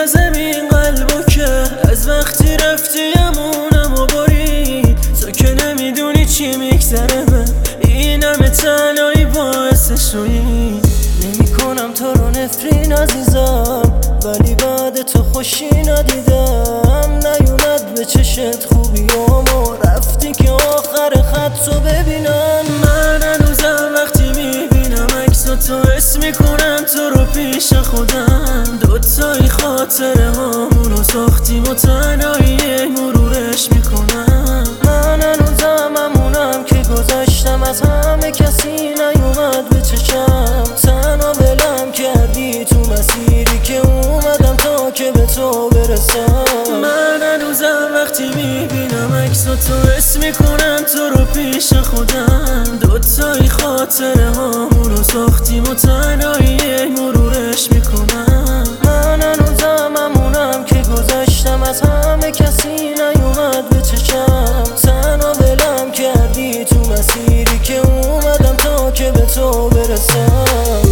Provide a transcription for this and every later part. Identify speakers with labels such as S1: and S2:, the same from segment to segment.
S1: میگیره زمین قلبو که از وقتی رفتی امونم و برید. تو که نمیدونی چی میگذره من این همه تنهایی باعث شویی. نمیکنم تو رو نفرین عزیزم ولی بعد تو خوشی ندیدم. نیومد به چشت خوبی و رفتی که آخر خط تو ببینم. من هنوزم وقتی میبینم عکساتو تو حس میکنم تو رو پیش خودم. دوتایی خاطره هامونو ساختیم و تنهایی مرورش میکنم. من هنوزم همونم که گذاشتم از همه کسی نیومد به چشم. تنها ولم کردی تو مسیری که اومدم تا که به تو برسم. من هنوزم وقتی میبینم عکساتو حس میکنم تو رو پیش خودم. دوتایی خاطره هامونو ساختیم و تنهایی مرورش میکنم. من هنوزم همونم که گذاشتم از همه کسی نیومد به چشم. تنها ولم کردی تو مسیری که اومدم تا که به تو برسم.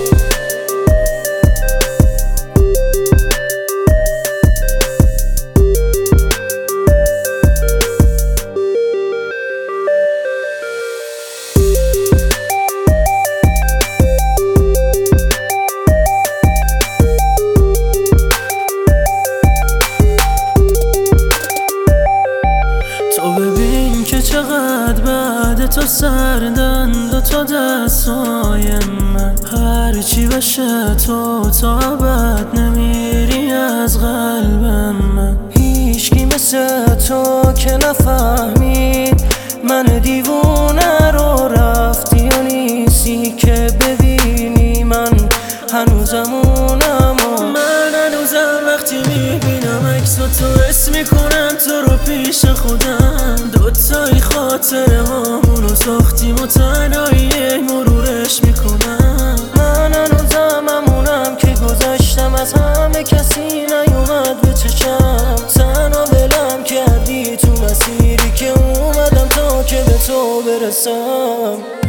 S1: ببین که چقدر بعد تو سردن دوتا دستای من. هرچی بشه تو تا ابد نمیری از قلب من. هیچکی مثل تو که نفهمید من دیوونه رو رفتی و نیستی که ببینی من هنوزمونم. من هنوزم وقتی میبینم عکساتو حس میکنم تو رو پیش خودم. دوتایی خاطره هامونو ساختیم و تنهایی مرورش میکنم. من هنوزم همونم که گذاشتم از همه کسی نیومد به چشم. تنها ولم کردی تو مسیری که اومدم تا که به تو برسم.